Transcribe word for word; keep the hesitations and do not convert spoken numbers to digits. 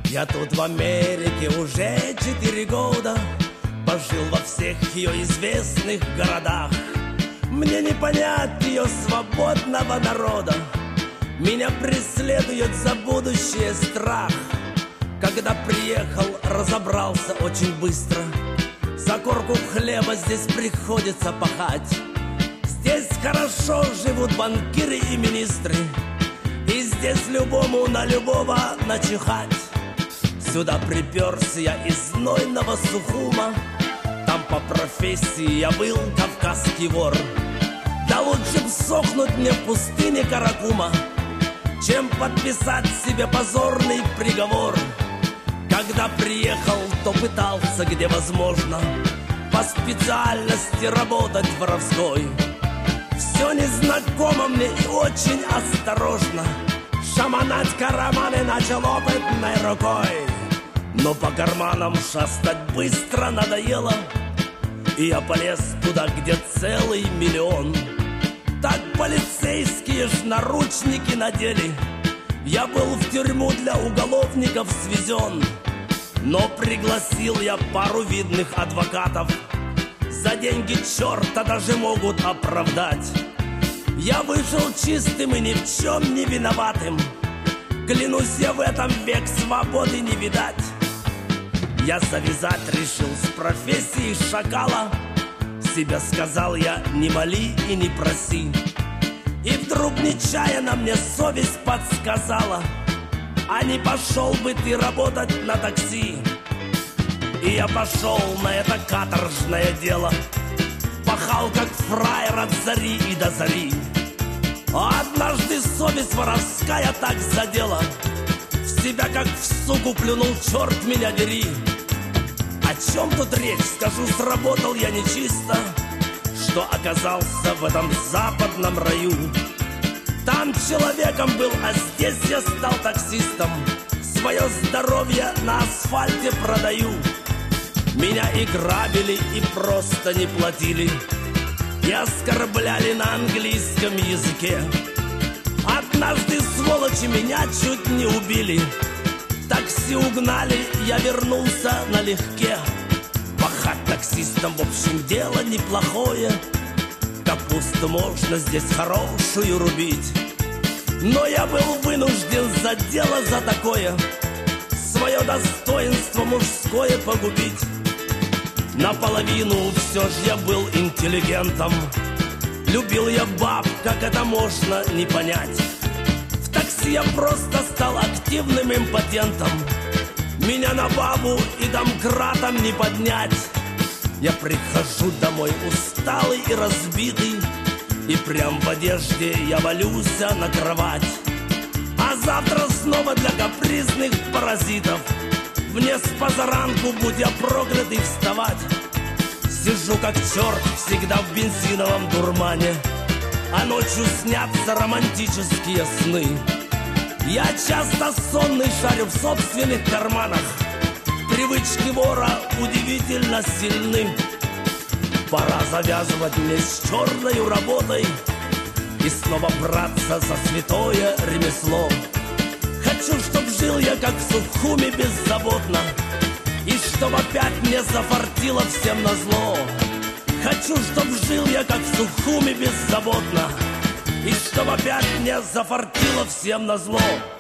Я тут в Америке уже четыре года, пожил во всех ее известных городах. Мне не понять ее свободного народа, меня преследует за будущее страх. Когда приехал, разобрался очень быстро, за корку хлеба здесь приходится пахать. Здесь хорошо живут банкиры и министры, и здесь любому на любого начихать. Сюда приперся я из знойного Сухума, там по профессии я был кавказский вор. Да лучше б сохнуть мне в пустыне Каракума, чем подписать себе позорный приговор. Когда приехал, то пытался, где возможно, по специальности работать воровской. Все незнакомо мне и очень осторожно, шаманать карманы начал опытной рукой. Но по карманам шастать быстро надоело, и я полез туда, где целый миллион. Так полицейские ж наручники надели, я был в тюрьму для уголовников свезен. Но пригласил я пару видных адвокатов, за деньги черта даже могут оправдать. Я вышел чистым и ни в чем не виноватым, клянусь, я в этом век свободы не видать. Я завязать решил с профессией шакала, себе сказал я: не моли и не проси. И вдруг нечаянно мне совесть подсказала: а не пошел бы ты работать на такси? И я пошел на это каторжное дело, пахал как фраер от зари и до зари. А однажды совесть воровская так задела, в себя как в суку плюнул, черт меня дери. О чем тут речь? Скажу, сработал я нечисто, что оказался в этом западном раю. Там человеком был, а здесь я стал таксистом, свое здоровье на асфальте продаю. Меня и грабили, и просто не платили, и оскорбляли на английском языке. Однажды сволочи меня чуть не убили, такси угнали, я вернулся налегке. Пахать таксистом, в общем, дело неплохое, капусту можно здесь хорошую рубить. Но я был вынужден за дело за такое свое достоинство мужское погубить. Наполовину все ж я был интеллигентом, любил я баб, как это можно не понять. В такси я просто стал активным импотентом, меня на бабу и домкратом не поднять. Я прихожу домой усталый и разбитый, и прям в одежде я валюсь на кровать. А завтра снова для капризных паразитов мне с позаранку, будь я проклятый, вставать. Сижу как черт всегда в бензиновом дурмане, а ночью снятся романтические сны. Я часто сонный шарю в собственных карманах, привычки вора удивительно сильны. Пора завязывать мне с черной работой и снова браться за святое ремесло. Хочу, чтоб жил я как в Сухуме беззаботно, и чтоб опять мне зафартило всем назло. Хочу, чтоб жил я как в Сухуме беззаботно, и чтоб опять мне зафартило всем назло.